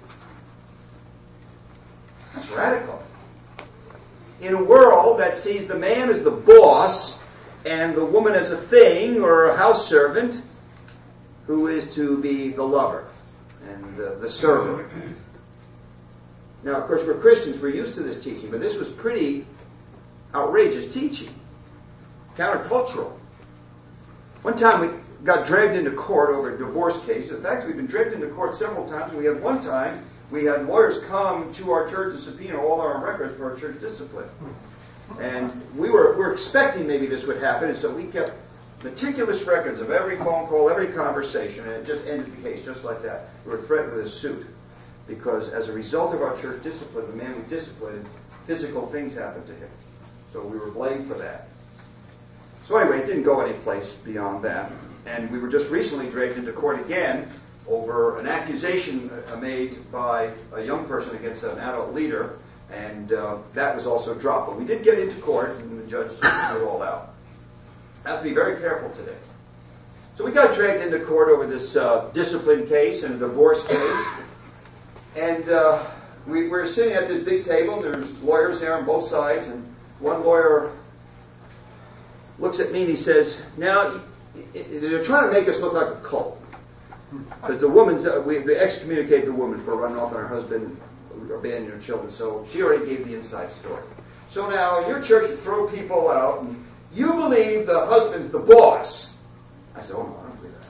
A: That's radical. In a world that sees the man as the boss and the woman as a thing or a house servant, who is to be the lover and the, the servant. Now, of course, we're Christians, we're used to this teaching, but this was pretty outrageous teaching. Countercultural. One time we got dragged into court over a divorce case. In fact, we've been dragged into court several times. We had one time, we had lawyers come to our church and subpoena all our records for our church discipline. And we were, we were expecting maybe this would happen, and so we kept meticulous records of every phone call, every conversation, and it just ended the case just like that. We were threatened with a suit because as a result of our church discipline, the man we disciplined, physical things happened to him. So we were blamed for that. So anyway, it didn't go any place beyond that. And we were just recently dragged into court again over an accusation made by a young person against an adult leader, and uh, that was also dropped. But we did get into court, and the judge threw it all out. I have to be very careful today. So we got dragged into court over this uh, discipline case and a divorce case, and uh, we were sitting at this big table, and there's lawyers there on both sides, and one lawyer looks at me and he says, now, they're trying to make us look like a cult. Because the woman's, uh, we, we excommunicated the woman for running off on her husband or abandoning her children, so she already gave the inside story. So now, your church, you throw people out, and you believe the husband's the boss. I said, oh no, I don't believe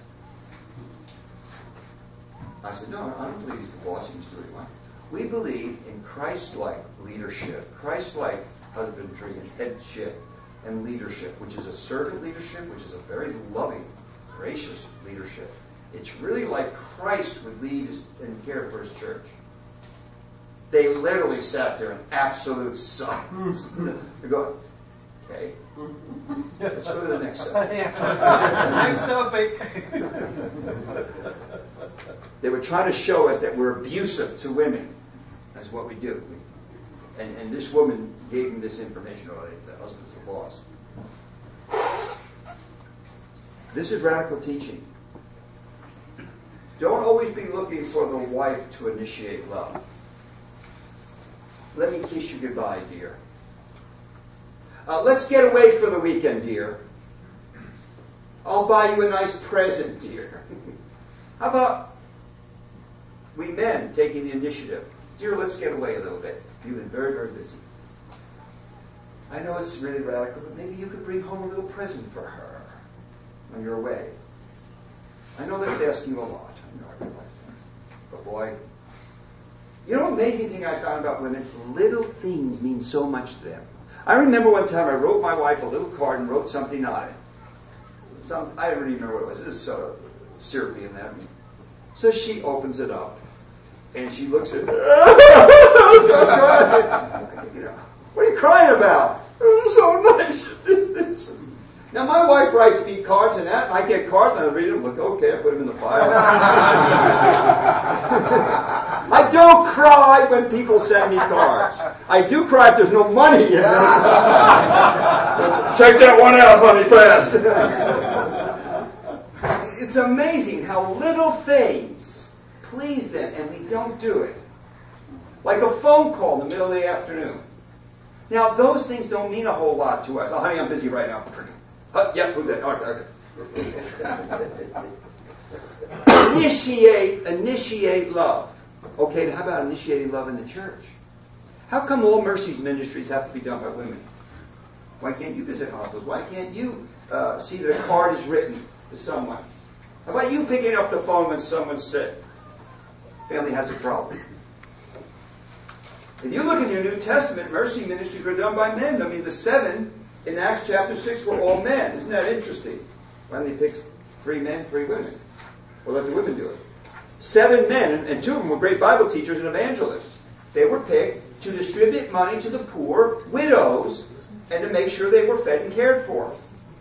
A: that. I said, no, I don't believe he's the boss, he's doing what? We believe in Christ-like leadership, Christ-like husbandry and headship and leadership, which is a servant leadership, which is a very loving, gracious leadership. It's really like Christ would lead and care for his church. They literally sat there in absolute silence. They're going, okay, let's go to the next subject.
B: Next topic.
A: They were trying to show us that we're abusive to women. That's what we do. And, and this woman gave him this information already. The husband's the boss. This is radical teaching. Don't always be looking for the wife to initiate love. Let me kiss you goodbye, dear. Uh, let's get away for the weekend, dear. I'll buy you a nice present, dear. How about we men taking the initiative? Dear, let's get away a little bit. You've been very, very busy. I know it's really radical, but maybe you could bring home a little present for her when you're away. I know that's asking you a lot. I know, I realize that. But boy, you know, amazing thing I found about women? Little things mean so much to them. I remember one time I wrote my wife a little card and wrote something on it. Some, I don't even know what it was. This is sort of syrupy in that. So she opens it up. And she looks at it. Starts crying. You know, what are you crying about? It was so nice. You did this. Now my wife writes me cards and that. And I get cards and I read them. Look, okay, I put them in the file. I don't cry when people send me cards. I do cry if there's no money in it. Check that one out, honey, fast. It's amazing how little things please them, and we don't do it. Like a phone call in the middle of the afternoon. Now, those things don't mean a whole lot to us. Oh, honey, I'm busy right now. Uh, yeah, who's that? Okay, okay. initiate, initiate love. Okay, how about initiating love in the church? How come all Mercy's ministries have to be done by women? Why can't you visit hospitals? Why can't you uh, see that a card is written to someone? How about you picking up the phone when someone's sick? Family has a problem. If you look in your New Testament, mercy ministries were done by men. I mean, the seven in Acts chapter six were all men. Isn't that interesting? Why don't they pick three men, three women? Well, let the women do it. Seven men, and two of them were great Bible teachers and evangelists. They were picked to distribute money to the poor, widows, and to make sure they were fed and cared for.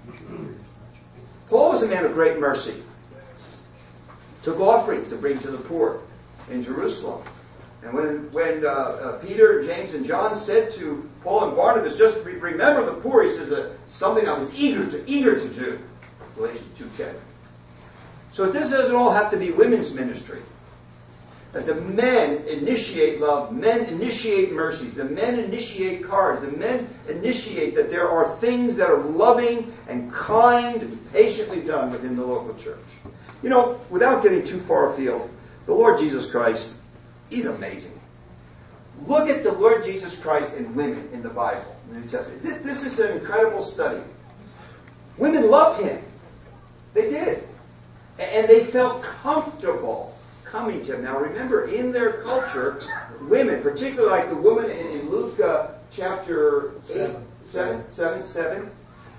A: Paul was a man of great mercy. Took offerings to bring to the poor in Jerusalem. And when when uh, uh, Peter, James, and John said to Paul and Barnabas, just re- remember the poor, he said, that something I was eager to eager to do. Galatians two ten. So this doesn't all have to be women's ministry. That the men initiate love, men initiate mercies, the men initiate cards, the men initiate that there are things that are loving and kind and patiently done within the local church. You know, without getting too far afield, the Lord Jesus Christ, He's amazing. Look at the Lord Jesus Christ and women in the Bible, in the New Testament. This, this is an incredible study. Women loved Him. They did. And they felt comfortable coming to Him. Now remember, in their culture, women, particularly like the woman in, in Luke uh, chapter eight, seven, seven, seven,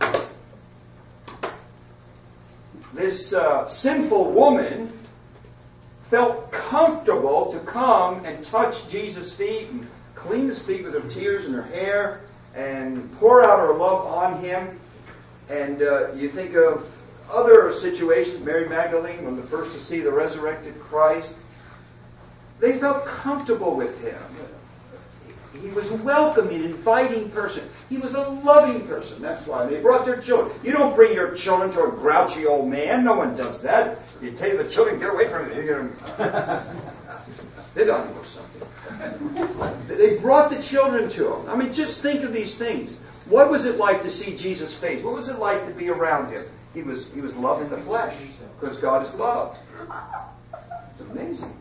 A: this uh, sinful woman felt comfortable to come and touch Jesus' feet and clean His feet with her tears and her hair and pour out her love on Him. And uh, you think of other situations, Mary Magdalene, when the first to see the resurrected Christ, they felt comfortable with Him. He was a welcoming, inviting person. He was a loving person. That's why they brought their children. You don't bring your children to a grouchy old man. No one does that. You tell the children, get away from him. They don't know something. They brought the children to Him. I mean, just think of these things. What was it like to see Jesus' face? What was it like to be around Him? He was he was love in the flesh, because God is love. It's amazing.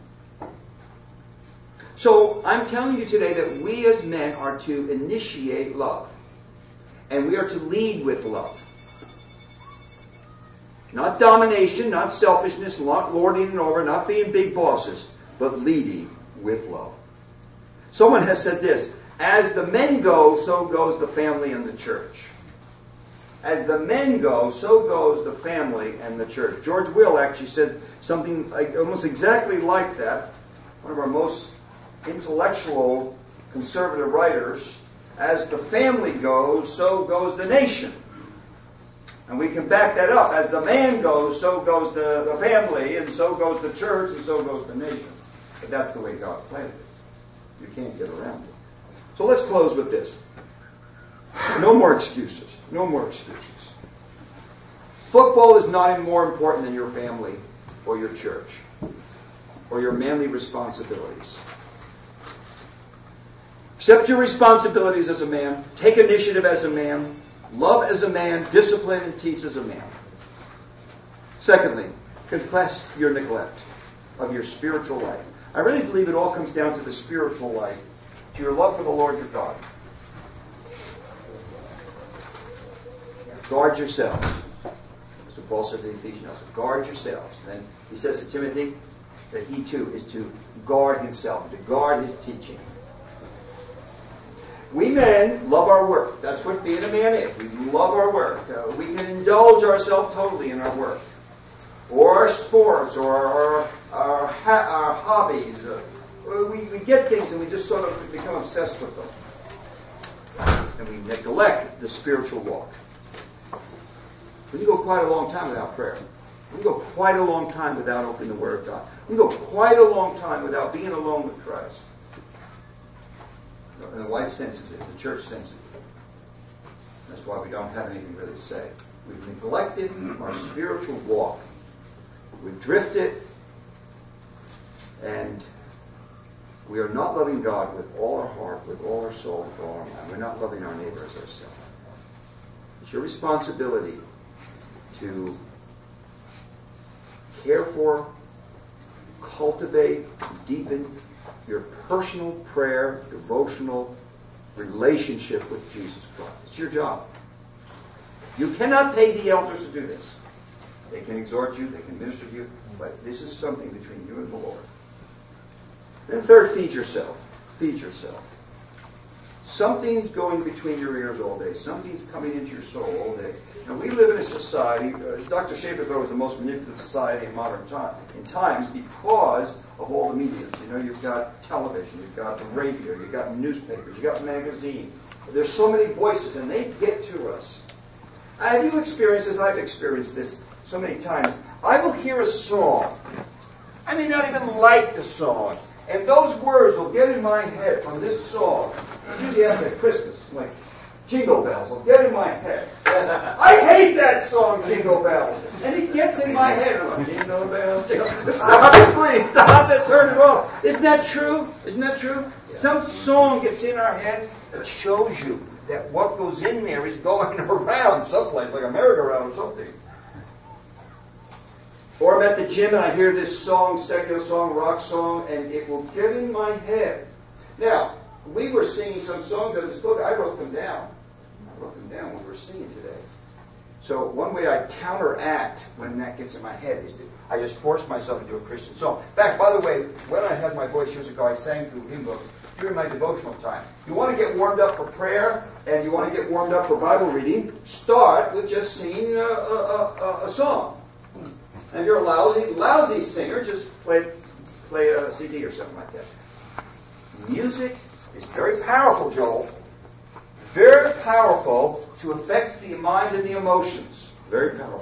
A: So I'm telling you today that we as men are to initiate love. And we are to lead with love. Not domination, not selfishness, not lording it over, not being big bosses, but leading with love. Someone has said this, as the men go, so goes the family and the church. As the men go, so goes the family and the church. George Will actually said something like, almost exactly like that. One of our most intellectual conservative writers, as the family goes, so goes the nation. And we can back that up. As the man goes, so goes the, the family, and so goes the church, and so goes the nation. But that's the way God planned it. You can't get around it. So let's close with this. No more excuses. No more excuses. Football is not more important than your family or your church or your manly responsibilities. Accept your responsibilities as a man. Take initiative as a man. Love as a man. Discipline and teach as a man. Secondly, confess your neglect of your spiritual life. I really believe it all comes down to the spiritual life, to your love for the Lord your God. Guard yourselves. That's what Paul said to the Ephesians. Guard yourselves. Then he says to Timothy that he too is to guard himself, to guard his teaching. We men love our work. That's what being a man is. We love our work. Uh, we can indulge ourselves totally in our work, or our sports, or our, our, ha- our hobbies. Uh, we, we get things and we just sort of become obsessed with them. And we neglect the spiritual walk. We can go quite a long time without prayer. We can go quite a long time without opening the Word of God. We can go quite a long time without being alone with Christ. And the wife senses it. The church senses it. That's why we don't have anything really to say. We've neglected our spiritual walk. We've drifted. And we are not loving God with all our heart, with all our soul, with all our mind. We're not loving our neighbor as ourselves. It's your responsibility to care for, cultivate, deepen your personal prayer, devotional relationship with Jesus Christ. It's your job. You cannot pay the elders to do this. They can exhort you, they can minister to you, but this is something between you and the Lord. Then third, feed yourself. Feed yourself. Something's going between your ears all day. Something's coming into your soul all day. And we live in a society, uh, Doctor Schaefer thought it was the most manipulative society in modern time, in times because of all the media. You know, you've got television, you've got the radio, you've got newspapers, you've got magazines. There's so many voices, and they get to us. Have you experienced this? I've experienced this so many times. I will hear a song. I may not even like the song. And those words will get in my head from this song. It's usually after Christmas, like Jingle Bells will get in my head. I hate that song, Jingle Bells. And it gets in my head. I'm like, Jingle Bells, Jingle Bells. Stop it, please. Stop it. Turn it off. Isn't that true? Isn't that true? Some song gets in our head that shows you that what goes in there is going around someplace, like a merry-go-round or something. Or I'm at the gym and I hear this song, secular song, rock song, and it will get in my head. Now, we were singing some songs in this book. I wrote them down. I wrote them down when we were singing today. So one way I counteract when that gets in my head is to, I just force myself into a Christian song. In fact, by the way, when I had my voice years ago, I sang through hymn books during my devotional time. You want to get warmed up for prayer and you want to get warmed up for Bible reading, start with just singing a, a, a, a song. And if you're a lousy, lousy singer, just play, play a C D or something like that. Music is very powerful, Joel. Very powerful to affect the mind and the emotions. Very powerful.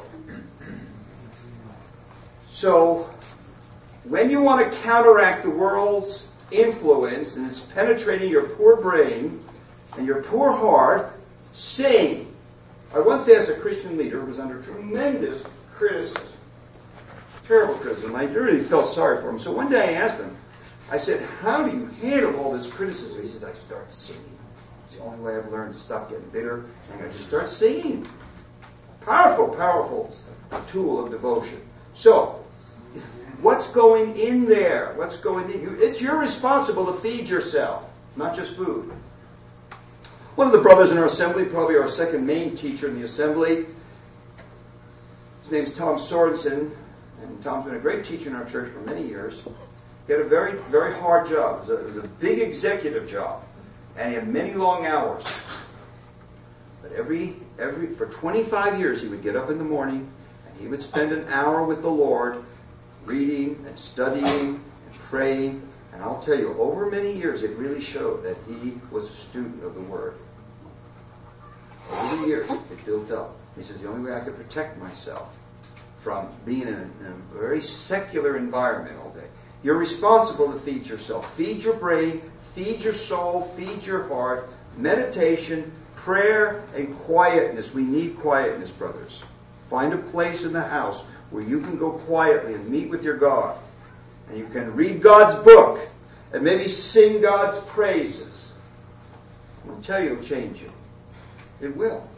A: So, when you want to counteract the world's influence and it's penetrating your poor brain and your poor heart, sing. I once asked a Christian leader who was under tremendous criticism. Terrible criticism. I really felt sorry for him. So one day I asked him, I said, how do you handle all this criticism? He says, I start singing. It's the only way I've learned to stop getting bitter. And I just start singing. Powerful, powerful tool of devotion. So, what's going in there? What's going in you? It's your responsible to feed yourself, not just food. One of the brothers in our assembly, probably our second main teacher in the assembly, his name's Tom Sorensen. And Tom's been a great teacher in our church for many years. He had a very, very hard job. It was, a, it was a big executive job. And he had many long hours. But every, every, for twenty-five years, he would get up in the morning and he would spend an hour with the Lord, reading and studying and praying And I'll tell you, over many years, it really showed that he was a student of the Word. Over the years, it built up. He says, the only way I could protect myself from being in a, in a very secular environment all day. You're responsible to feed yourself. Feed your brain, feed your soul, feed your heart. Meditation, prayer, and quietness. We need quietness, brothers. Find a place in the house where you can go quietly and meet with your God. And you can read God's book and maybe sing God's praises. I'll tell you, it'll change you. It will.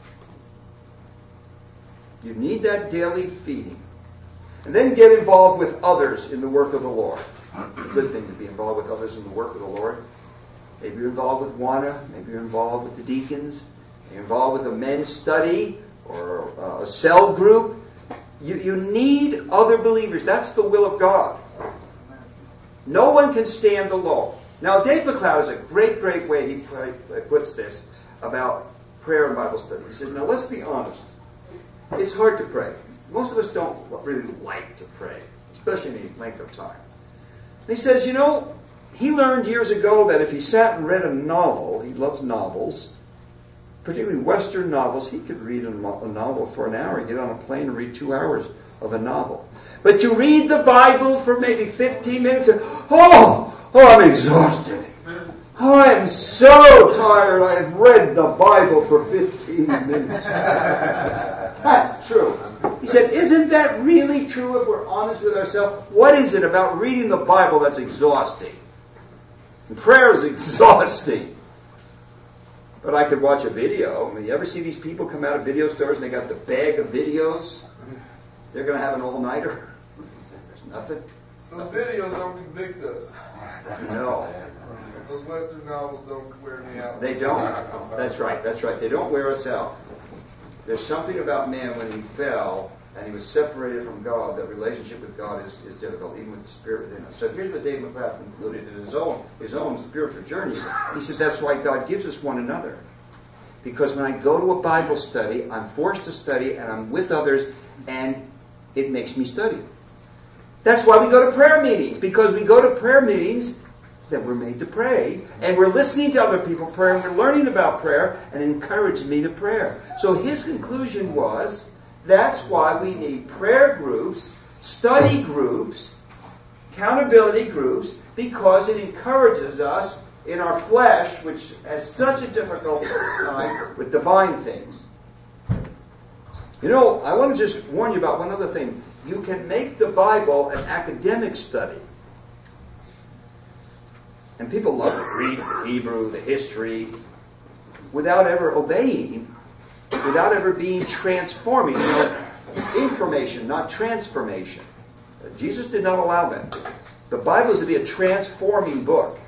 A: You need that daily feeding. And then get involved with others in the work of the Lord. It's a good thing to be involved with others in the work of the Lord. Maybe you're involved with WANA. Maybe you're involved with the deacons. You're involved with a men's study or a cell group. You, you need other believers. That's the will of God. No one can stand alone. Now, Dave McLeod has a great, great way he puts this about prayer and Bible study. He says, now let's be honest. It's hard to pray. Most of us don't really like to pray, especially in the length of time. And he says, you know, he learned years ago that if he sat and read a novel, he loves novels, particularly Western novels, he could read a novel for an hour, get on a plane and read two hours of a novel. But you read the Bible for maybe fifteen minutes and, oh, oh, I'm exhausted. Oh, I am so tired. I have read the Bible for fifteen minutes. That's true. He said, isn't that really true if we're honest with ourselves? What is it about reading the Bible that's exhausting? And prayer is exhausting. But I could watch a video. I mean, you ever see these people come out of video stores and they got the bag of videos? They're going to have an all-nighter. There's nothing.
D: Those videos don't convict us.
A: No.
D: Those Western novels don't wear me out.
A: They don't. That's right. That's right. They don't wear us out. There's something about man when he fell and he was separated from God, that relationship with God is, is difficult, even with the Spirit within us. So here's what Dave McLeod concluded in his own, his own spiritual journey. He said that's why God gives us one another. Because when I go to a Bible study, I'm forced to study and I'm with others and it makes me study. That's why we go to prayer meetings. Because we go to prayer meetings that we're made to pray, and we're listening to other people pray, and we're learning about prayer, and it encourages me to prayer. So his conclusion was, that's why we need prayer groups, study groups, accountability groups, because it encourages us in our flesh, which has such a difficult time with divine things. You know, I want to just warn you about one other thing. You can make the Bible an academic study. And people love to read the Hebrew, the history, without ever obeying, without ever being transforming. You know, information, not transformation. Jesus did not allow that. The Bible is to be a transforming book.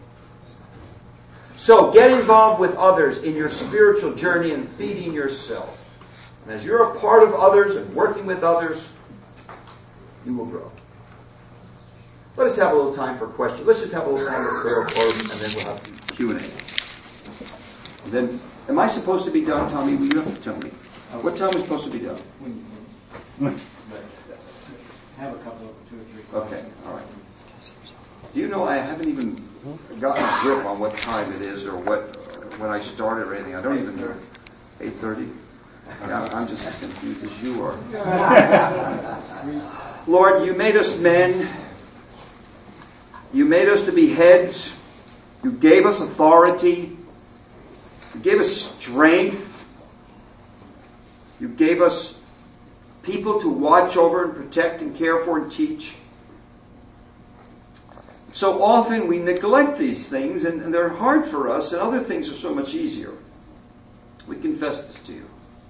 A: So get involved with others in your spiritual journey and feeding yourself. And as you're a part of others and working with others, you will grow. Let us have a little time for questions. Let's just have a little time for prayer close, and then we'll have Q and A. And then, am I supposed to be done, Tommy? Will you have to tell me? What time is supposed to be done?
E: Have a couple of two or three.
A: Okay, all right. Do you know I haven't even gotten a grip on what time it is or what when I started or anything? I don't even know. eight thirty? Yeah, I'm just as confused as you are. Lord, you made us men. You made us to be heads. You gave us authority. You gave us strength. You gave us people to watch over and protect and care for and teach. So often we neglect these things and, and they're hard for us, and other things are so much easier. We confess this to you.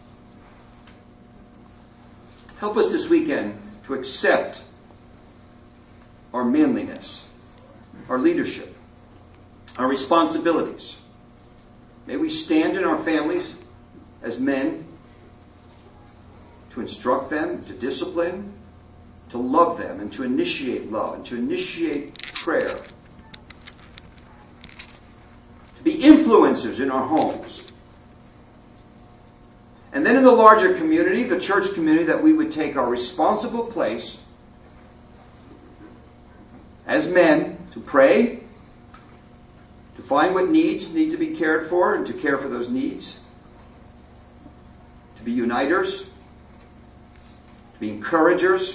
A: Help us this weekend to accept our manliness, our leadership, our responsibilities. May we stand in our families as men to instruct them, to discipline, to love them, and to initiate love, and to initiate prayer. To be influencers in our homes. And then in the larger community, the church community, that we would take our responsible place as men to pray, to find what needs need to be cared for and to care for those needs, to be uniters, to be encouragers,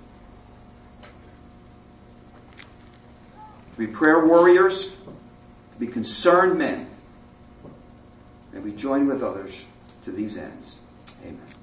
A: to be prayer warriors, to be concerned men. And we join with others to these ends. Amen.